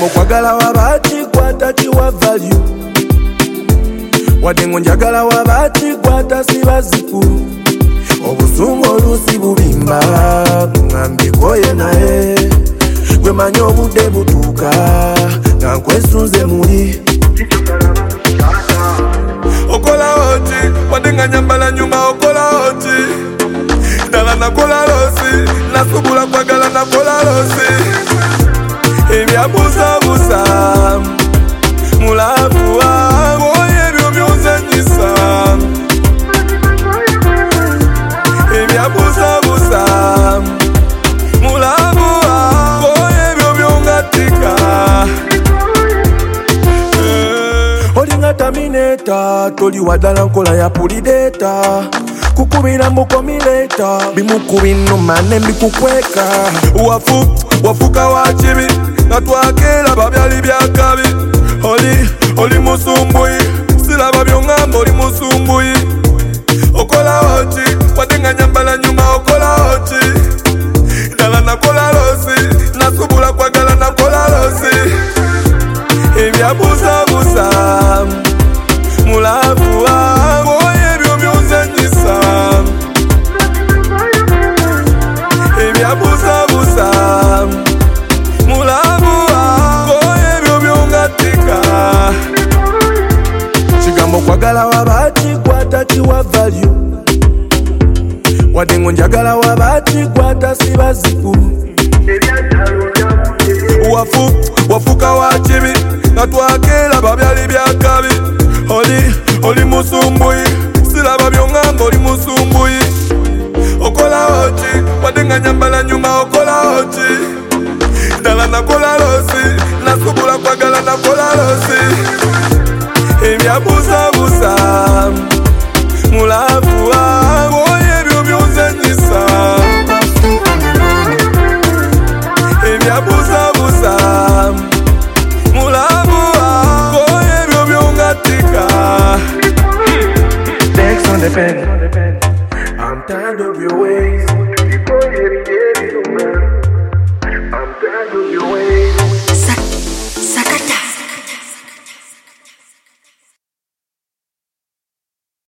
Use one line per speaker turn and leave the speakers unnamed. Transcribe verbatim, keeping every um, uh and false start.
Kigambo kwagala wabati kwata kiwa value. Wadengo njagala wabati kwata sibaziku. Obusungu olusi bubimba ngambi koye nae. Gwe manyo obudde butuuka nga nkwesunze muli. Okola oti wadenga nyambala nyuma okola oti. Dala nakola losi nasubula kwagala nakola losi. Ebya busa busa mulavu wangu ebyo byonzanyisa. Ebya busa busa mulavu wangu ebyo byongatika. Olinga terminator toli wadala nkola ya pulideta. Kukubira mukomileta bimukubino mane mbikukweka. Wafu wafuka wachibi natwakela babyali byakabi. Oli oli musumbuyi silaba byongambo oli musumbuyi. Okola oti wadenga nyambala nyuma okola oti. Dala nakola losi nasubula kwagala nakola losi. Ebya busa busa mulavu wangu ebyo byonzanyisa. Ebya busa busa mulavu wangu ebyo byongatika. Kigambo kwagala wabati kwata kiwa value. Wadengo njagala wabati kwata sibaziku. Wafu wafuka wachibi natwakela babyali byakabi. Oli oli musumbuyi silaba byongambo oli musumbuyi. Okola oti wadenga nyambala nyuma okola oti. Dala nakola losi nasubula kwagala nakola losi. Ebya busa busa mulavu wangu ebyo byonzanyisa. Ebya busa busa mulavu wangu ebyo byongatika. Next on the pen, I'm tired of your ways.